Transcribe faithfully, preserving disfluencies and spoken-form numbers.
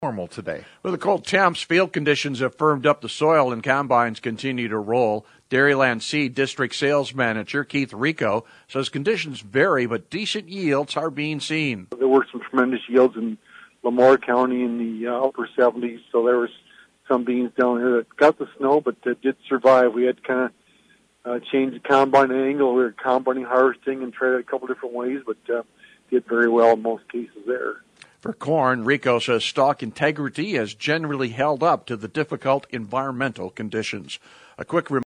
normal today. With the cold temps, field conditions have firmed up the soil and combines continue to roll. Dairyland Seed District Sales Manager Keith Rico says conditions vary, but decent yields are being seen. There were some tremendous yields in Lamar County in the uh, upper seventies, so there was some beans down here that got the snow, but that did survive. We had to kind of uh, change the combine angle. We were combining, harvesting, and tried it a couple different ways, but uh, did very well in most cases there. For corn, Rico says stalk integrity has generally held up to the difficult environmental conditions. A quick reminder